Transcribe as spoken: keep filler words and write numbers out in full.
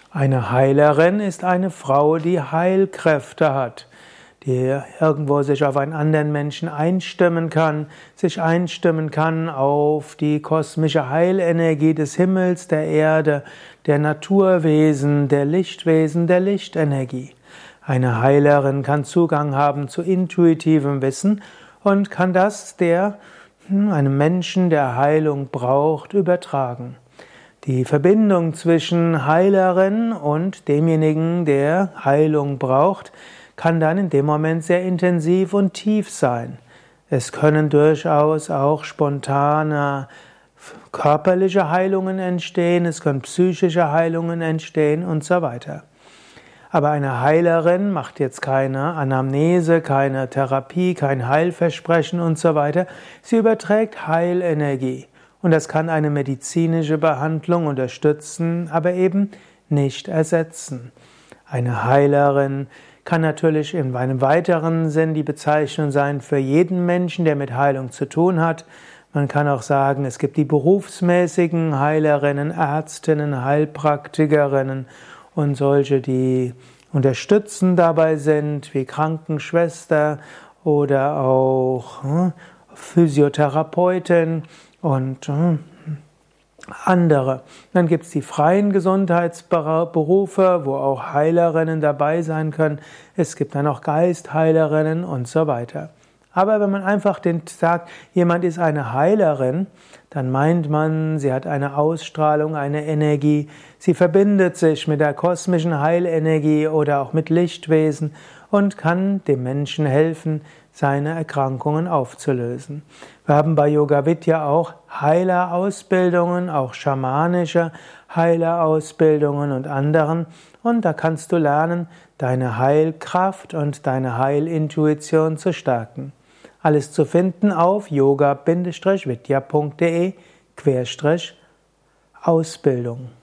Eine Heilerin ist eine Frau, die Heilkräfte hat, die irgendwo sich auf einen anderen Menschen einstimmen kann, sich einstimmen kann auf die kosmische Heilenergie des Himmels, der Erde, der Naturwesen, der Lichtwesen, der Lichtenergie. Eine Heilerin kann Zugang haben zu intuitivem Wissen und kann das, der einem Menschen, der Heilung braucht, übertragen. Die Verbindung zwischen Heilerin und demjenigen, der Heilung braucht, kann dann in dem Moment sehr intensiv und tief sein. Es können durchaus auch spontane körperliche Heilungen entstehen, es können psychische Heilungen entstehen und so weiter. Aber eine Heilerin macht jetzt keine Anamnese, keine Therapie, kein Heilversprechen und so weiter. Sie überträgt Heilenergie. Und das kann eine medizinische Behandlung unterstützen, aber eben nicht ersetzen. Eine Heilerin kann natürlich in einem weiteren Sinn die Bezeichnung sein für jeden Menschen, der mit Heilung zu tun hat. Man kann auch sagen, es gibt die berufsmäßigen Heilerinnen, Ärztinnen, Heilpraktikerinnen und solche, die unterstützen dabei sind, wie Krankenschwester oder auch hm, Physiotherapeutin und hm, andere. Dann gibt es die freien Gesundheitsberufe, wo auch Heilerinnen dabei sein können. Es gibt dann auch Geistheilerinnen und so weiter. Aber wenn man einfach den sagt, jemand ist eine Heilerin, dann meint man, sie hat eine Ausstrahlung, eine Energie, sie verbindet sich mit der kosmischen Heilenergie oder auch mit Lichtwesen und kann dem Menschen helfen, seine Erkrankungen aufzulösen. Wir haben bei Yoga Vidya auch Heilerausbildungen, auch schamanische Heilerausbildungen und anderen. Und da kannst du lernen, deine Heilkraft und deine Heilintuition zu stärken. Alles zu finden auf yoga Bindestrich vidya Punkt de Querstrich Ausbildung.